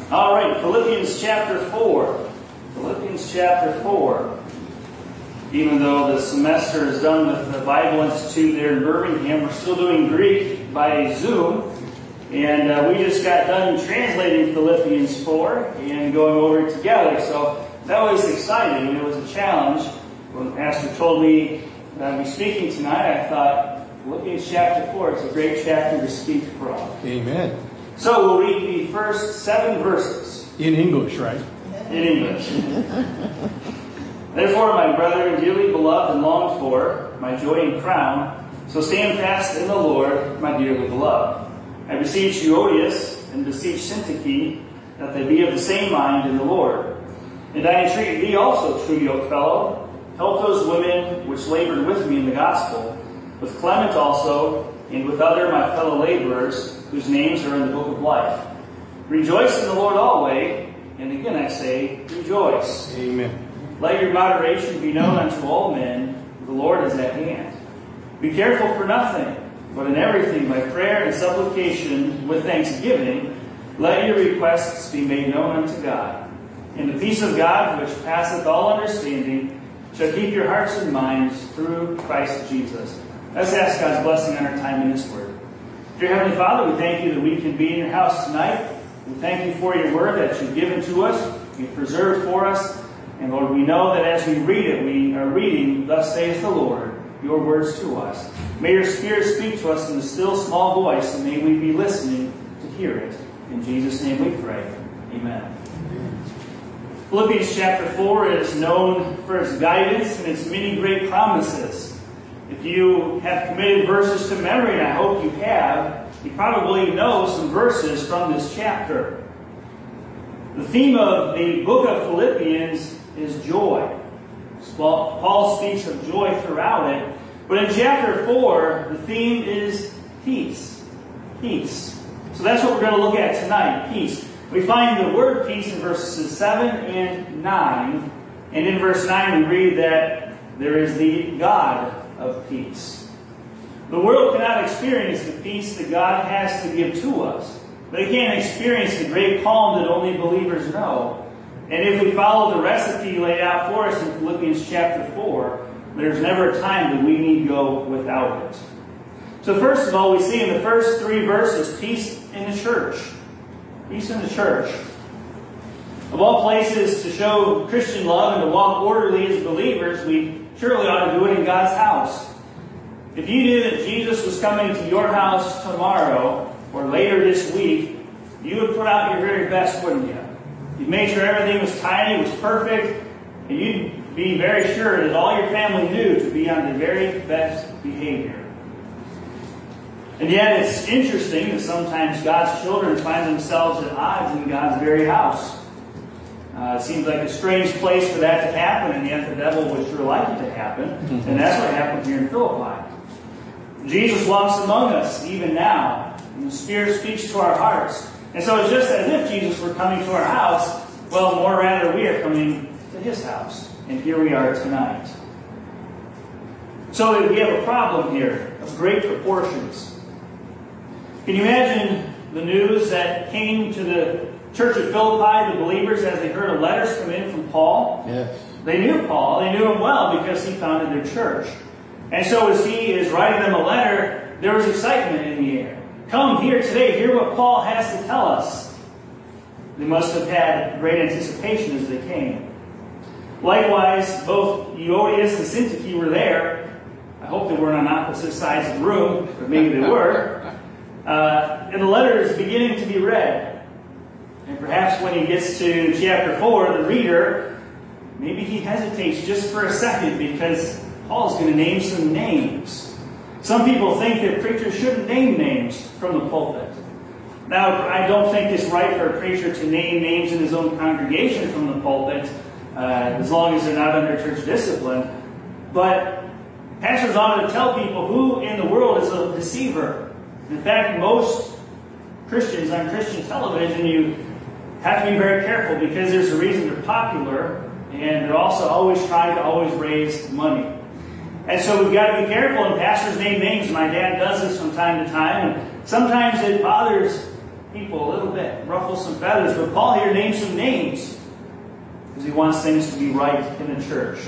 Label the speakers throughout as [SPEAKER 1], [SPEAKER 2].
[SPEAKER 1] All right, Philippians chapter 4. Philippians chapter 4. Even though the semester is done with the Bible Institute there in Birmingham, we're still doing Greek by Zoom. And we just got done translating Philippians 4 and going over it together. So that was exciting. It was a challenge. When the pastor told me that I'd be speaking tonight, I thought, Philippians chapter 4 is a great chapter to speak from.
[SPEAKER 2] Amen.
[SPEAKER 1] So we'll read the first 7 verses.
[SPEAKER 2] In English, right?
[SPEAKER 1] In English. Therefore, my brethren, dearly beloved and longed for, my joy and crown, so stand fast in the Lord, my dearly beloved. I beseech Euodias and beseech Syntyche that they be of the same mind in the Lord. And I entreat thee also, true yokefellow, help those women which labored with me in the gospel, with Clement also, and with other my fellow laborers, whose names are in the book of life. Rejoice in the Lord always, and again I say, rejoice.
[SPEAKER 2] Amen.
[SPEAKER 1] Let your moderation be known unto all men, the Lord is at hand. Be careful for nothing, but in everything by prayer and supplication with thanksgiving, let your requests be made known unto God. And the peace of God, which passeth all understanding, shall keep your hearts and minds through Christ Jesus. Let's ask God's blessing on our time in His Word. Dear Heavenly Father, we thank you that we can be in your house tonight. We thank you for your Word that you've given to us, you've preserved for us. And Lord, we know that as we read it, we are reading, thus saith the Lord, your words to us. May your Spirit speak to us in a still small voice, and may we be listening to hear it. In Jesus' name we pray. Amen. Philippians chapter 4 is known for its guidance and its many great promises. If you have committed verses to memory, and I hope you have, you probably know some verses from this chapter. The theme of the book of Philippians is joy. Paul speaks of joy throughout it. But in chapter 4, the theme is peace. Peace. So that's what we're going to look at tonight, peace. We find the word peace in verses 7 and 9. And in verse 9 we read that there is the God of peace. The world cannot experience the peace that God has to give to us. They can't experience the great calm that only believers know. And if we follow the recipe laid out for us in Philippians chapter 4, there's never a time that we need go without it. So first of all, we see in the first 3 verses, peace in the church. Peace in the church. Of all places to show Christian love and to walk orderly as believers, we surely ought to do it in God's house. If you knew that Jesus was coming to your house tomorrow, or later this week, you would put out your very best, wouldn't you? You'd make sure everything was tidy, was perfect, and you'd be very sure that all your family knew to be on the very best behavior. And yet it's interesting that sometimes God's children find themselves at odds in God's very house. It seems like a strange place for that to happen, and yet the devil would sure like it to happen. And that's what happened here in Philippi. Jesus walks among us even now, and the Spirit speaks to our hearts. And so it's just as if Jesus were coming to our house. Well, more rather, we are coming to His house. And here we are tonight. So we have a problem here of great proportions. Can you imagine the news that came to the church of Philippi, the believers, as they heard of letters come in from Paul?
[SPEAKER 2] Yes.
[SPEAKER 1] They knew Paul. They knew him well because he founded their church. And so as he is writing them a letter, there was excitement in the air. Come here today, hear what Paul has to tell us. They must have had great anticipation as they came. Likewise, both Euodias and Syntyche were there. I hope they weren't on opposite sides of the room, but maybe they were. And the letter is beginning to be read. And perhaps when he gets to chapter 4, the reader, maybe he hesitates just for a second because Paul's going to name some names. Some people think that preachers shouldn't name names from the pulpit. Now, I don't think it's right for a preacher to name names in his own congregation from the pulpit, as long as they're not under church discipline. But pastors ought to tell people who in the world is a deceiver. In fact, most Christians on Christian television, you have to be very careful because there's a reason they're popular, and they're also always trying to always raise money. And so we've got to be careful, and pastors name names. My dad does this from time to time, and sometimes it bothers people a little bit, ruffle some feathers. But Paul here names some names because he wants things to be right in the church.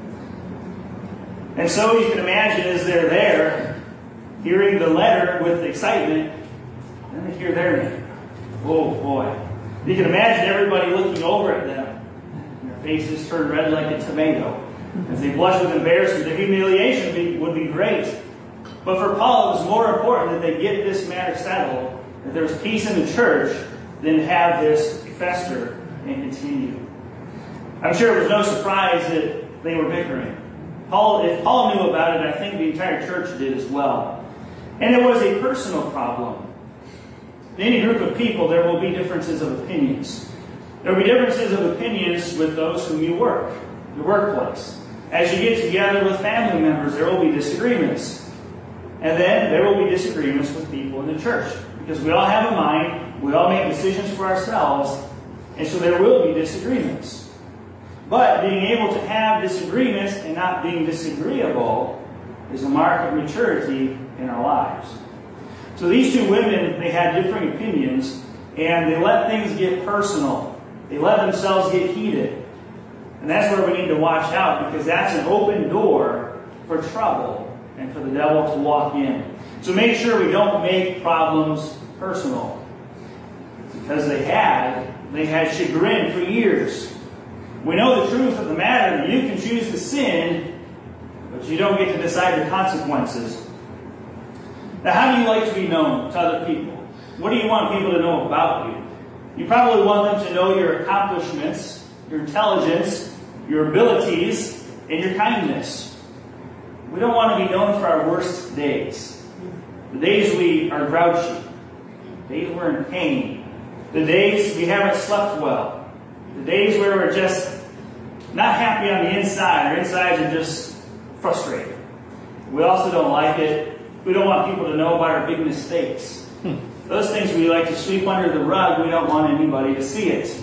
[SPEAKER 1] And so you can imagine as they're there, hearing the letter with excitement, then they hear their name. Oh boy. You can imagine everybody looking over at them. And their faces turn red like a tomato. As they blush with embarrassment, the humiliation would be great. But for Paul, it was more important that they get this matter settled, that there was peace in the church, than have this fester and continue. I'm sure it was no surprise that they were bickering. If Paul knew about it, I think the entire church did as well. And it was a personal problem. In any group of people, there will be differences of opinions. There will be differences of opinions with those whom you work, your workplace. As you get together with family members, there will be disagreements. And then there will be disagreements with people in the church. Because we all have a mind, we all make decisions for ourselves, and so there will be disagreements. But being able to have disagreements and not being disagreeable is a mark of maturity in our lives. So these two women, they had differing opinions, and they let things get personal. They let themselves get heated. And that's where we need to watch out, because that's an open door for trouble and for the devil to walk in. So make sure we don't make problems personal. Because they had chagrin for years. We know the truth of the matter, that you can choose to sin, but you don't get to decide the consequences. Now, how do you like to be known to other people? What do you want people to know about you? You probably want them to know your accomplishments, your intelligence, your abilities, and your kindness. We don't want to be known for our worst days. The days we are grouchy. The days we're in pain. The days we haven't slept well. The days where we're just not happy on the inside. Our insides are just frustrated. We also don't like it. We don't want people to know about our big mistakes. Those things we like to sweep under the rug, we don't want anybody to see it.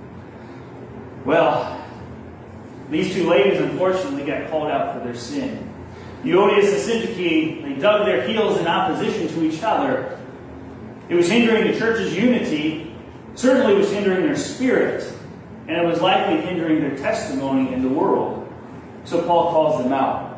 [SPEAKER 1] Well, these two ladies unfortunately got called out for their sin. Euodias and Syntyche, they dug their heels in opposition to each other. It was hindering the church's unity, certainly was hindering their spirit, and it was likely hindering their testimony in the world. So Paul calls them out.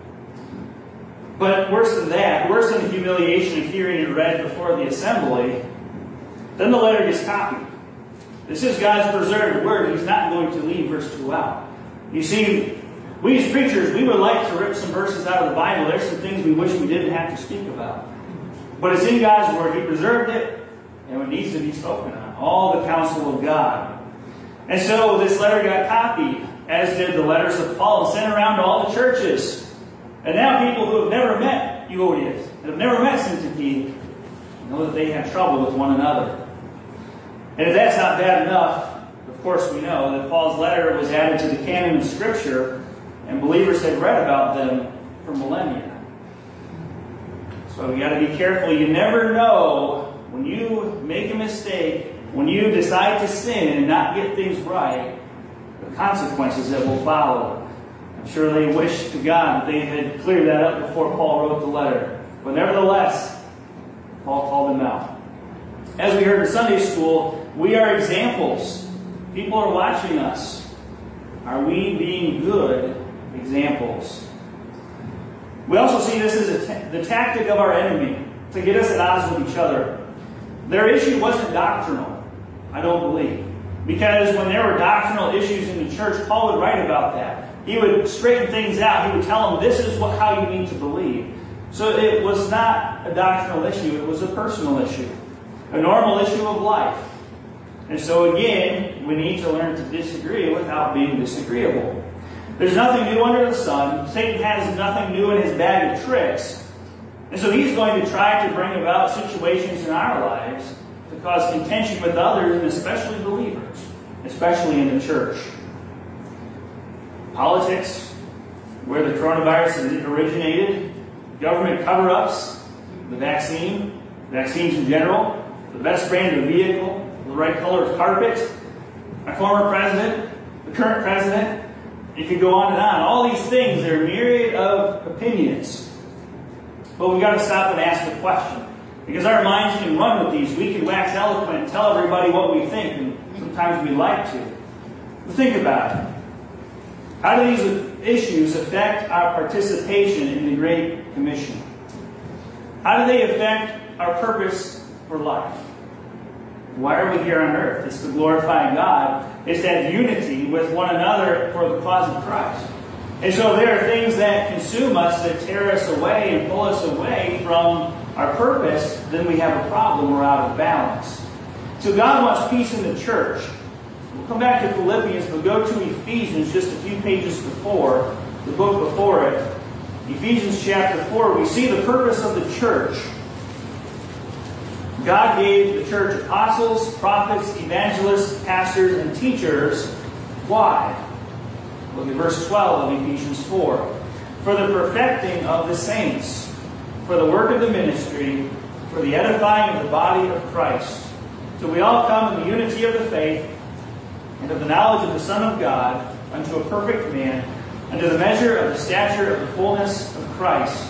[SPEAKER 1] But worse than that, worse than the humiliation of hearing it read before the assembly, then the letter gets copied. This is God's preserved word. He's not going to leave verse 2 out. You see, we as preachers, we would like to rip some verses out of the Bible. There's some things we wish we didn't have to speak about. But it's in God's word. He preserved it, and it needs to be spoken on. All the counsel of God. And so this letter got copied, as did the letters of Paul, and sent around to all the churches. And now people who have never met Euodias, and have never met Syntyche, know that they have trouble with one another. And if that's not bad enough, of course we know that Paul's letter was added to the canon of Scripture, and believers had read about them for millennia. So we got to be careful. You never know when you make a mistake, when you decide to sin and not get things right, the consequences that will follow. I'm sure they wished to God that they had cleared that up before Paul wrote the letter. But nevertheless, Paul called them out. As we heard in Sunday school, we are examples. People are watching us. Are we being good examples? We also see this as the tactic of our enemy to get us at odds with each other. Their issue wasn't doctrinal, I don't believe. Because when there were doctrinal issues in the church, Paul would write about that. He would straighten things out. He would tell them, this is how you need to believe. So it was not a doctrinal issue. It was a personal issue. A normal issue of life. And so again, we need to learn to disagree without being disagreeable. There's nothing new under the sun. Satan has nothing new in his bag of tricks. And so he's going to try to bring about situations in our lives to cause contention with others, and especially believers, especially in the church. Politics, where the coronavirus originated, government cover-ups, the vaccines in general, the best brand of vehicle, the right color of carpet, our former president, the current president. You could go on and on. All these things, they're a myriad of opinions. But we've got to stop and ask the question. Because our minds can run with these. We can wax eloquent and tell everybody what we think, and sometimes we like to. But think about it. How do these issues affect our participation in the Great Commission? How do they affect our purpose for life? Why are we here on earth? It's to glorify God. It's to have unity with one another for the cause of Christ. And so there are things that consume us, that tear us away and pull us away from our purpose. Then we have a problem. We're out of balance. So God wants peace in the church. We'll come back to Philippians, but go to Ephesians just a few pages before, the book before it. Ephesians chapter 4, we see the purpose of the church. God gave the church apostles, prophets, evangelists, pastors, and teachers. Why? Look at verse 12 of Ephesians 4. For the perfecting of the saints, for the work of the ministry, for the edifying of the body of Christ. So we all come in the unity of the faith and of the knowledge of the Son of God, unto a perfect man, unto the measure of the stature of the fullness of Christ.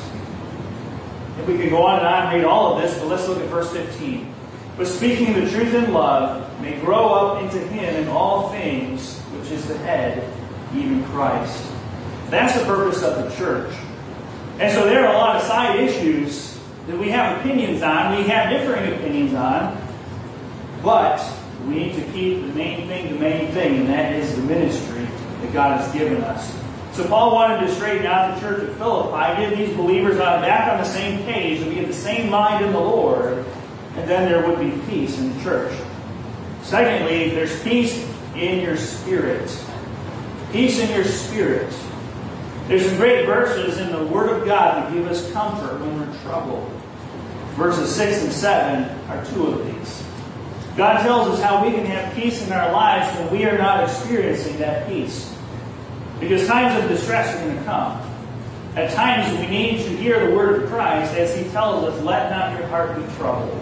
[SPEAKER 1] If we could go on and read all of this, but let's look at verse 15. But speaking the truth in love, may grow up into Him in all things, which is the head, even Christ. That's the purpose of the church. And so there are a lot of side issues that we have opinions on. We have differing opinions on. But we need to keep the main thing, and that is the ministry that God has given us. So Paul wanted to straighten out the church at Philippi, get these believers back on the same page, and be of the same mind in the Lord, and then there would be peace in the church. Secondly, there's peace in your spirit. Peace in your spirit. There's some great verses in the Word of God that give us comfort when we're troubled. Verses 6 and 7 are two of these. God tells us how we can have peace in our lives when we are not experiencing that peace. Because times of distress are going to come. At times we need to hear the word of Christ as He tells us, let not your heart be troubled.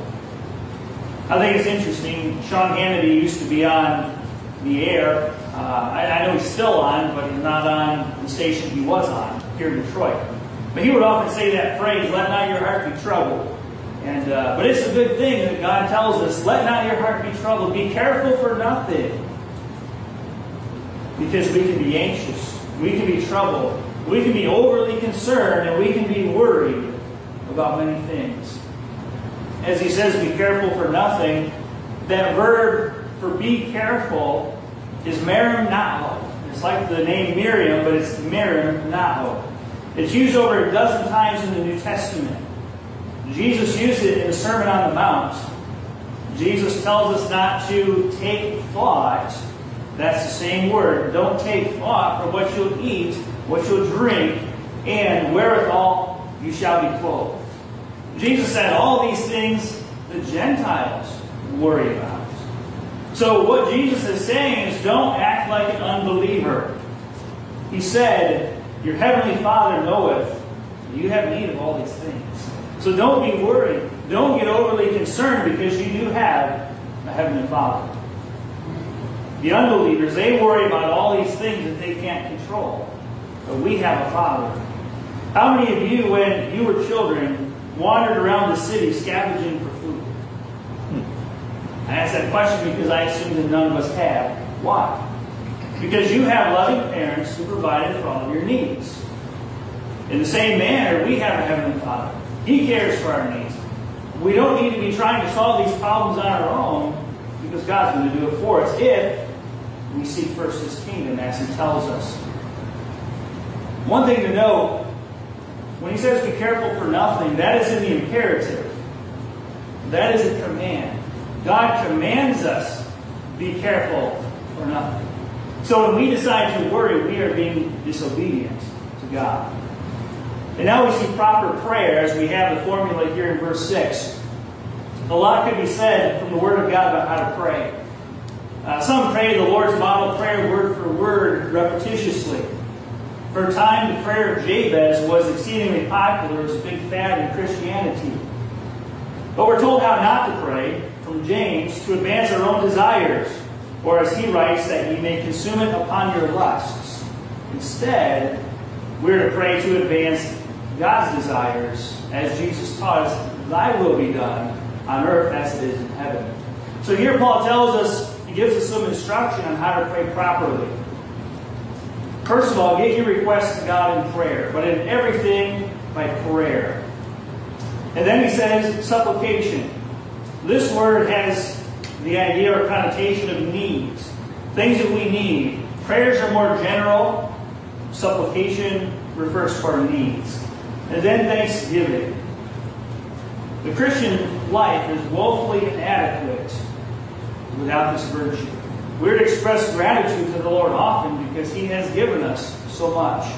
[SPEAKER 1] I think it's interesting. Sean Hannity used to be on the air. I know he's still on, but he's not on the station he was on here in Detroit. But he would often say that phrase, let not your heart be troubled. But it's a good thing that God tells us, let not your heart be troubled. Be careful for nothing. Because we can be anxious. We can be troubled. We can be overly concerned, and we can be worried about many things. As he says, be careful for nothing, that verb for be careful is merimnao. It's like the name Miriam, but it's merimnao. It's used over a dozen times in the New Testament. Jesus used it in the Sermon on the Mount. Jesus tells us not to take thought. That's the same word. Don't take thought for what you'll eat, what you'll drink, and wherewithal you shall be clothed. Jesus said all these things the Gentiles worry about. So what Jesus is saying is don't act like an unbeliever. He said, your heavenly Father knoweth you have need of all these things. So don't be worried. Don't get overly concerned because you do have a heavenly Father. The unbelievers, they worry about all these things that they can't control. But we have a Father. How many of you, when you were children, wandered around the city scavenging for food? I asked that question because I assume that none of us have. Why? Because you have loving parents who provided for all of your needs. In the same manner, we have a Heavenly Father. He cares for our needs. We don't need to be trying to solve these problems on our own because God's going to do it for us if we seek first His kingdom as He tells us. One thing to know, when He says be careful for nothing, that is in the imperative. That is a command. God commands us, be careful for nothing. So when we decide to worry, we are being disobedient to God. And now we see proper prayer as we have the formula here in verse 6. A lot could be said from the Word of God about how to pray. Some pray the Lord's model prayer word for word repetitiously. For a time, the prayer of Jabez was exceedingly popular as a big fad in Christianity. But we're told how not to pray from James to advance our own desires, or as he writes, that ye may consume it upon your lusts. Instead, we're to pray to advance God's desires, as Jesus taught us thy will be done on earth as it is in heaven. So here Paul tells us, he gives us some instruction on how to pray properly. First of all, get your requests to God in prayer, but in everything by prayer. And then he says supplication. This word has the idea or connotation of needs, things that we need. Prayers are more general. Supplication refers to our needs. And then thanksgiving. The Christian life is woefully inadequate without this virtue. We're to express gratitude to the Lord often because He has given us so much.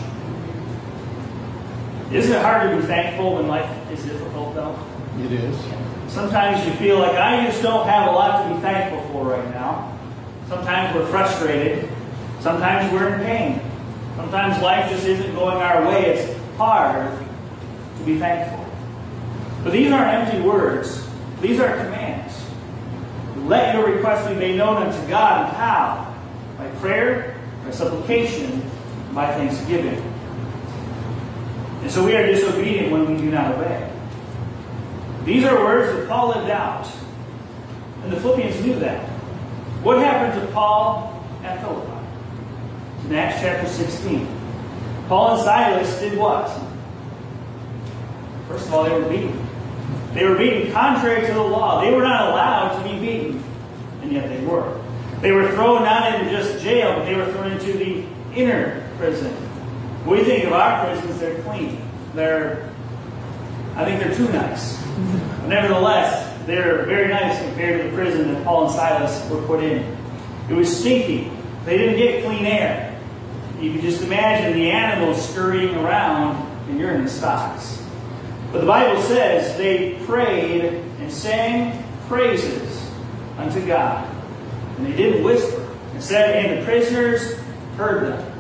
[SPEAKER 1] Isn't it hard to be thankful when life is difficult, though?
[SPEAKER 2] It is.
[SPEAKER 1] Sometimes you feel like, I just don't have a lot to be thankful for right now. Sometimes we're frustrated. Sometimes we're in pain. Sometimes life just isn't going our way. It's hard to be thankful. But these aren't empty words. These are commands. Let your requests be made known unto God. And how? By prayer, by supplication, by thanksgiving. And so we are disobedient when we do not obey. These are words that Paul lived out. And the Philippians knew that. What happened to Paul at Philippi? In Acts chapter 16. Paul and Silas did what? First of all, they were beaten. They were beaten contrary to the law. They were not allowed to be beaten. And yet they were. They were thrown not into just jail, but they were thrown into the inner prison. When we think of our prisons, they're clean. I think they're too nice. But nevertheless, they're very nice compared to the prison that Paul and Silas were put in. It was stinky. They didn't get clean air. You can just imagine the animals scurrying around and you're in the stocks. But the Bible says they prayed and sang praises unto God. And they didn't whisper. It said, and the prisoners heard them.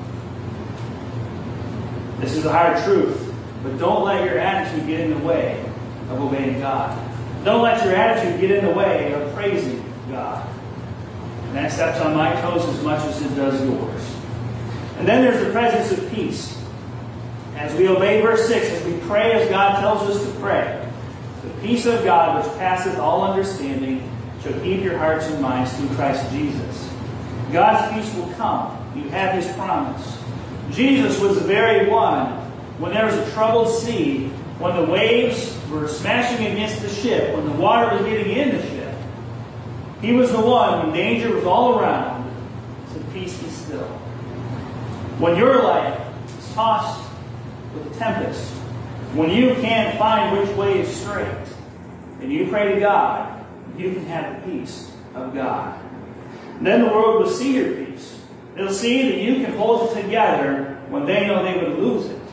[SPEAKER 1] This is the hard truth. But don't let your attitude get in the way of obeying God. Don't let your attitude get in the way of praising God. And that steps on my toes as much as it does yours. And then there's the presence of peace. As we obey verse 6, as we pray as God tells us to pray, the peace of God which passeth all understanding shall keep your hearts and minds through Christ Jesus. God's peace will come. You have His promise. Jesus was the very one when there was a troubled sea, when the waves were smashing against the ship, when the water was getting in the ship. He was the one when danger was all around, said, peace be still. When your life is tossed with a tempest, when you can't find which way is straight, and you pray to God, you can have the peace of God. And then the world will see your peace. They'll see that you can hold it together when they know they would lose it.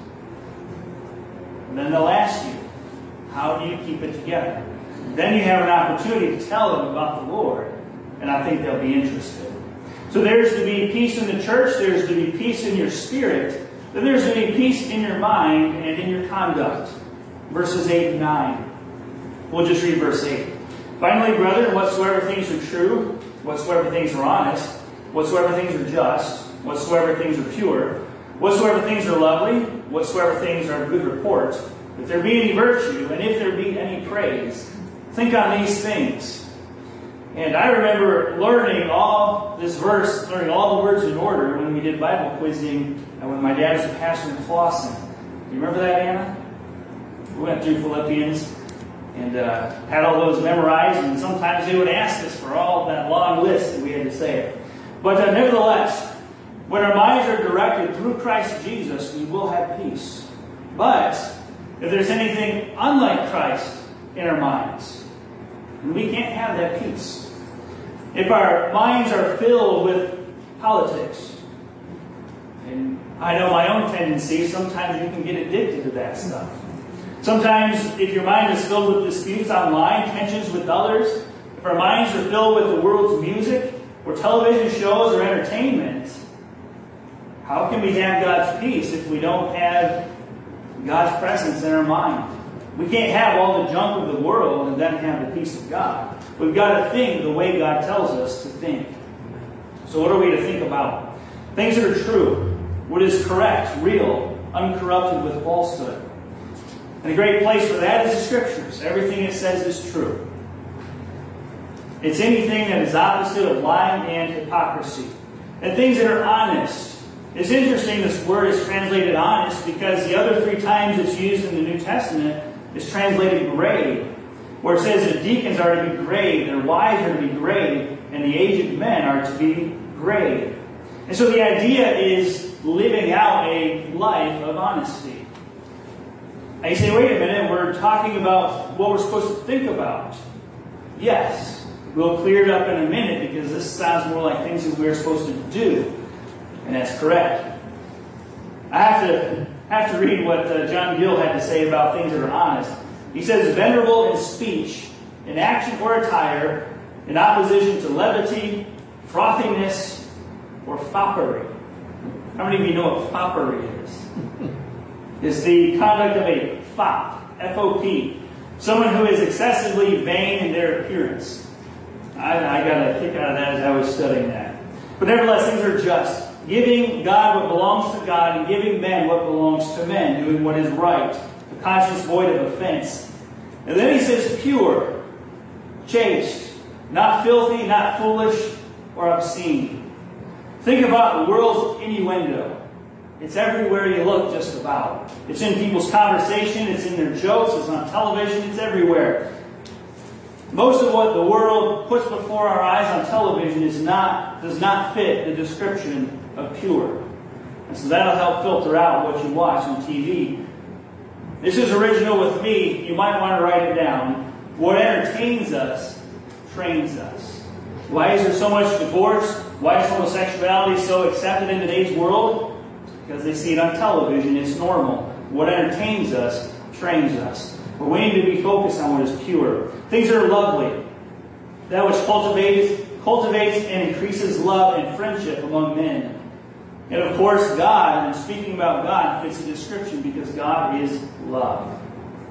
[SPEAKER 1] And then they'll ask you, how do you keep it together? Then you have an opportunity to tell them about the Lord, and I think they'll be interested. So there's to be peace in the church, there's to be peace in your spirit, then there's to be peace in your mind and in your conduct. Verses 8 and 9. We'll just read verse 8. Finally, brethren, whatsoever things are true, whatsoever things are honest, whatsoever things are just, whatsoever things are pure, whatsoever things are lovely, whatsoever things are of good report, if there be any virtue, and if there be any praise, think on these things. And I remember learning all this verse, learning all the words in order when we did Bible quizzing when my dad was a pastor in Clawson. Do you remember that, Anna? We went through Philippians and had all those memorized, and sometimes they would ask us for all that long list that we had to say. But nevertheless, when our minds are directed through Christ Jesus, we will have peace. But if there's anything unlike Christ in our minds, we can't have that peace. If our minds are filled with politics, and I know my own tendencies, sometimes you can get addicted to that stuff. Sometimes if your mind is filled with disputes online, tensions with others, if our minds are filled with the world's music, or television shows, or entertainment, how can we have God's peace if we don't have God's presence in our mind? We can't have all the junk of the world and then have the peace of God. We've got to think the way God tells us to think. So what are we to think about? Things that are true, what is correct, real, uncorrupted with falsehood. And And a great place for that is the Scriptures. Everything it says is true. It's anything that is opposite of lying and hypocrisy. And things that are honest. It's interesting this word is translated honest because the other 3 times it's used in the New Testament is translated grave. Where it says that deacons are to be grave, their wives are to be grave, and the aged men are to be grave. And so the idea is living out a life of honesty. And you say, wait a minute, we're talking about what we're supposed to think about. Yes. We'll clear it up in a minute because this sounds more like things that we're supposed to do. And that's correct. I have to read what John Gill had to say about things that are honest. He says, venerable in speech, in action or attire, in opposition to levity, frothiness, or foppery. How many of you know what foppery is? It's the conduct of a fop, F-O-P. Someone who is excessively vain in their appearance. I got a kick out of that as I was studying that. But nevertheless, things are just. Giving God what belongs to God and giving men what belongs to men. Doing what is right. A conscience void of offense. And then he says pure, chaste, not filthy, not foolish, or obscene. Think about the world's innuendo. It's everywhere you look, just about. It's in people's conversation, it's in their jokes, it's on television, it's everywhere. Most of what the world puts before our eyes on television does not fit the description of pure. And so that'll help filter out what you watch on TV. This is original with me. You might want to write it down. What entertains us trains us. Why is there so much divorce? Why is homosexuality so accepted in today's world? Because they see it on television. It's normal. What entertains us trains us. But we need to be focused on what is pure. Things that are lovely. That which cultivates and increases love and friendship among men. And of course, God, and speaking about God, fits the description because God is love.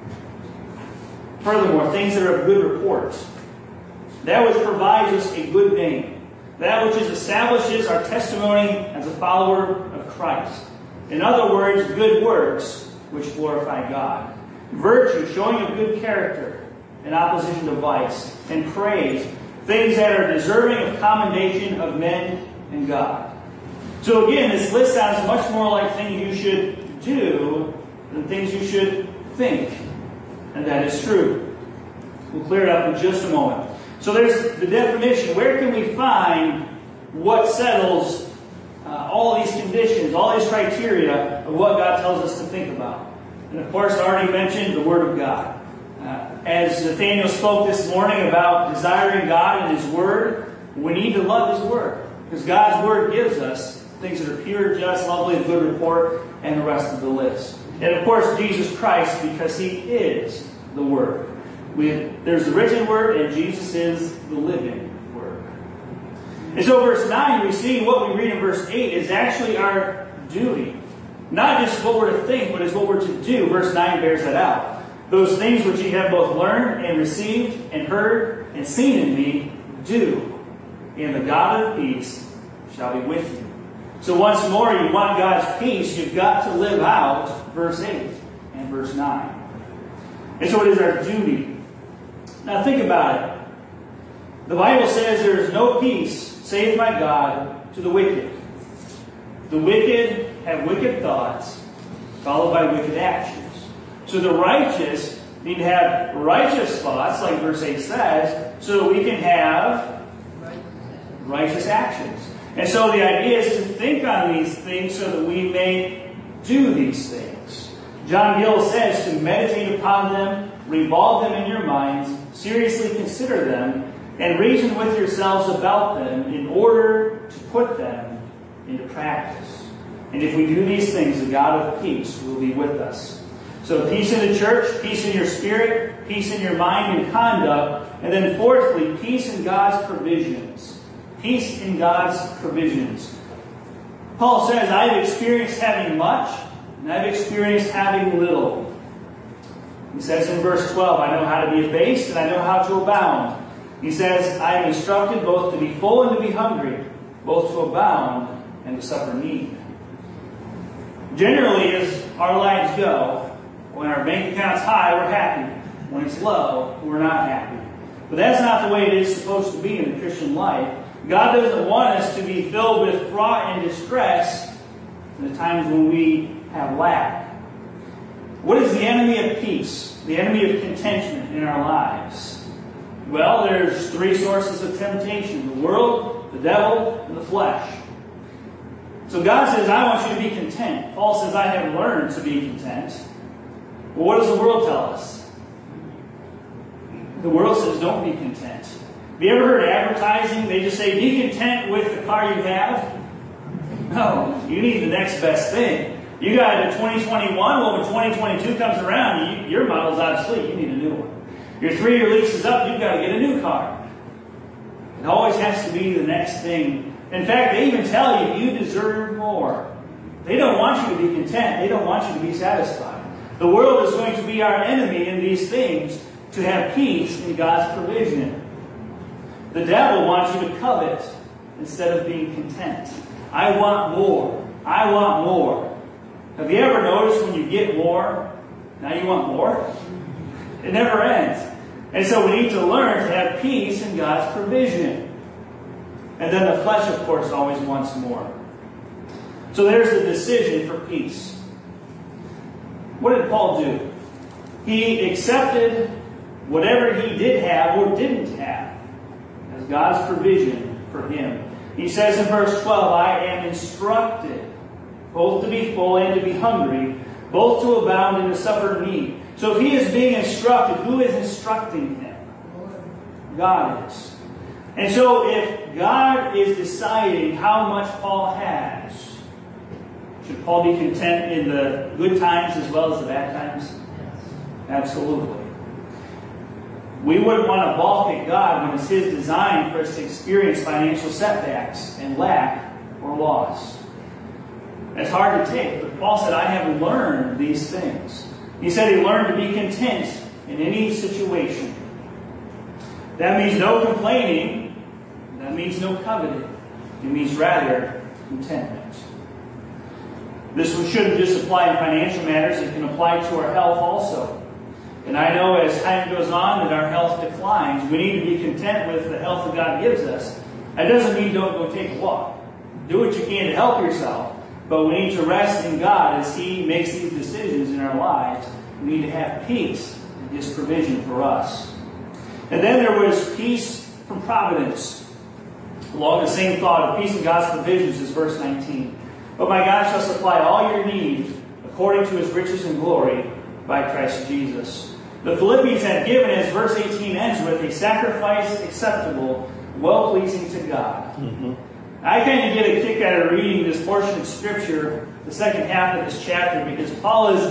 [SPEAKER 1] Furthermore, things that are of good report. That which provides us a good name. That which establishes our testimony as a follower of Christ. In other words, good works which glorify God. Virtue, showing of good character in opposition to vice. And praise, things that are deserving of commendation of men and God. So again, this list sounds much more like things you should do than things you should think. And that is true. We'll clear it up in just a moment. So there's the definition. Where can we find what settles all these conditions, all these criteria of what God tells us to think about? And of course, I already mentioned the Word of God. As Nathaniel spoke this morning about desiring God and His Word, we need to love His Word. Because God's Word gives us things that are pure, just, lovely, and good report, and the rest of the list. And of course, Jesus Christ, because He is the Word. There's the written Word, and Jesus is the living Word. And so verse 9, we see what we read in verse 8 is actually our duty. Not just what we're to think, but it's what we're to do. Verse 9 bears that out. Those things which ye have both learned and received and heard and seen in me, do. And the God of peace shall be with you. So once more, you want God's peace, you've got to live out verse 8 and verse 9. And so it is our duty. Now think about it. The Bible says there is no peace, save by God, to the wicked. The wicked have wicked thoughts, followed by wicked actions. So the righteous need to have righteous thoughts, like verse 8 says, so that we can have righteous actions. And so the idea is to think on these things so that we may do these things. John Gill says to meditate upon them, revolve them in your minds, seriously consider them, and reason with yourselves about them in order to put them into practice. And if we do these things, the God of peace will be with us. So peace in the church, peace in your spirit, peace in your mind and conduct, and then fourthly, peace in God's provisions. Peace in God's provisions. Paul says, I've experienced having much, and I've experienced having little. He says in verse 12, I know how to be abased, and I know how to abound. He says, I am instructed both to be full and to be hungry, both to abound and to suffer need. Generally, as our lives go, When our bank account's high, we're happy. When it's low, we're not happy. But that's not the way it is supposed to be in the Christian life. God doesn't want us to be filled with fraud and distress in the times when we have lack. What is the enemy of peace? The enemy of contentment in our lives? Well, there's three sources of temptation: the world, the devil, and the flesh. So God says, I want you to be content. Paul says, I have learned to be content. Well, what does the world tell us? The world says, don't be content. Have you ever heard advertising? They just say, be content with the car you have. No, you need the next best thing. You got a 2021, well, when 2022 comes around, your model's obsolete. You need a new one. Your 3-year lease is up, you've got to get a new car. It always has to be the next thing. In fact, they even tell you, you deserve more. They don't want you to be content. They don't want you to be satisfied. The world is going to be our enemy in these things to have peace in God's provision. The devil wants you to covet instead of being content. I want more. I want more. Have you ever noticed when you get more, now you want more? It never ends. And so we need to learn to have peace in God's provision. And then the flesh, of course, always wants more. So there's the decision for peace. What did Paul do? He accepted whatever he did have or didn't have as God's provision for him. He says in verse 12, I am instructed both to be full and to be hungry, both to abound and to suffer need. So if he is being instructed, who is instructing him? God is. And so if God is deciding how much Paul has, should Paul be content in the good times as well as the bad times? Absolutely. We wouldn't want to balk at God when it's His design for us to experience financial setbacks and lack or loss. It's hard to take, but Paul said, I have learned these things. He said he learned to be content in any situation. That means no complaining. That means no coveting. It means rather contentment. This shouldn't just apply in financial matters. It can apply to our health also. And I know as time goes on that our health declines. We need to be content with the health that God gives us. That doesn't mean don't go take a walk. Do what you can to help yourself. But we need to rest in God as He makes these decisions in our lives. We need to have peace in His provision for us. And then there was peace from providence. Along the same thought of peace in God's provisions is verse 19. But my God shall supply all your needs according to His riches and glory by Christ Jesus. The Philippians had given, as verse 18 ends with, a sacrifice acceptable, well-pleasing to God. Mm-hmm. I kind of get a kick out of reading this portion of Scripture, the second half of this chapter, because Paul is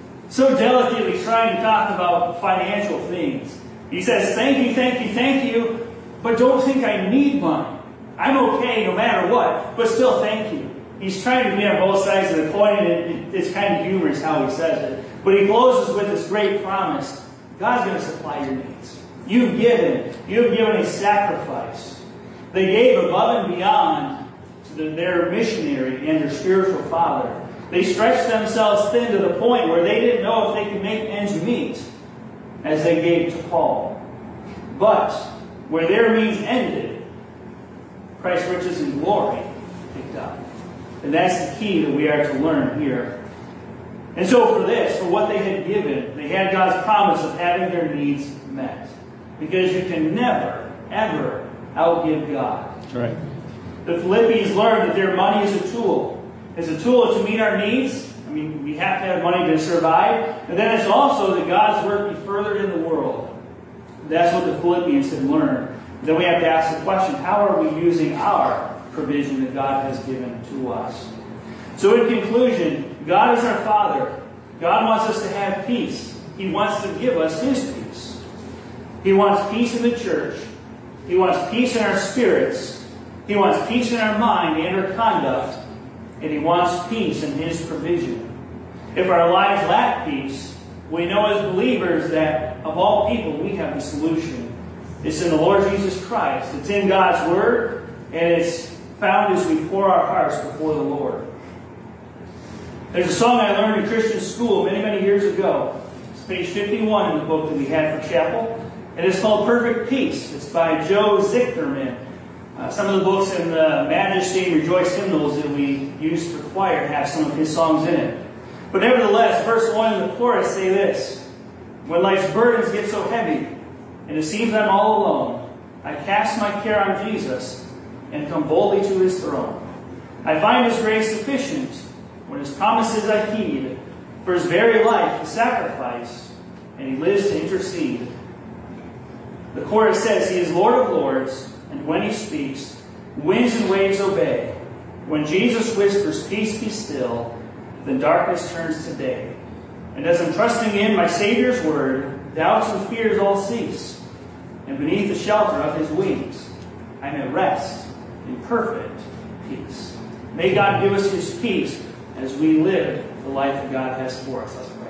[SPEAKER 1] so delicately trying to talk about financial things. He says, thank you, thank you, thank you, but don't think I need money. I'm okay no matter what, but still thank you. He's trying to be on both sides of the coin, and it's kind of humorous how he says it. But he closes with this great promise. God's going to supply your needs. You've given a sacrifice. They gave above and beyond to their missionary and their spiritual father. They stretched themselves thin to the point where they didn't know if they could make ends meet as they gave to Paul. But where their means ended, Christ's riches and glory picked up. And that's the key that we are to learn here. And so for what they had given, they had God's promise of having their needs met. Because you can never, ever outgive God.
[SPEAKER 2] That's right.
[SPEAKER 1] The Philippians learned that their money is a tool. It's a tool to meet our needs. I mean, we have to have money to survive. And then it's also that God's work be furthered in the world. That's what the Philippians had learned. Then we have to ask the question, how are we using our provision that God has given to us? So in conclusion, God is our Father. God wants us to have peace. He wants to give us His peace. He wants peace in the church. He wants peace in our spirits. He wants peace in our mind and our conduct. And He wants peace in His provision. If our lives lack peace, we know as believers that of all people we have the solution. It's in the Lord Jesus Christ. It's in God's Word. And it's found as we pour our hearts before the Lord. There's a song I learned in Christian school many, many years ago. It's page 51 in the book that we had for chapel. And it's called Perfect Peace. It's by Joe Zichterman. Some of the books in the Majesty and Rejoice hymnals that we use for choir have some of his songs in it. But nevertheless, verse 1 and the chorus say this: when life's burdens get so heavy, and it seems I'm all alone, I cast my care on Jesus and come boldly to His throne. I find His grace sufficient when His promises I heed. For His very life He sacrificed, and He lives to intercede. The chorus says, He is Lord of lords, and when He speaks, winds and waves obey. When Jesus whispers, peace be still, then darkness turns to day. And as I'm trusting in my Savior's word, doubts and fears all cease. And beneath the shelter of His wings, I'm at rest in perfect peace. May God give us His peace as we live the life that God has for us.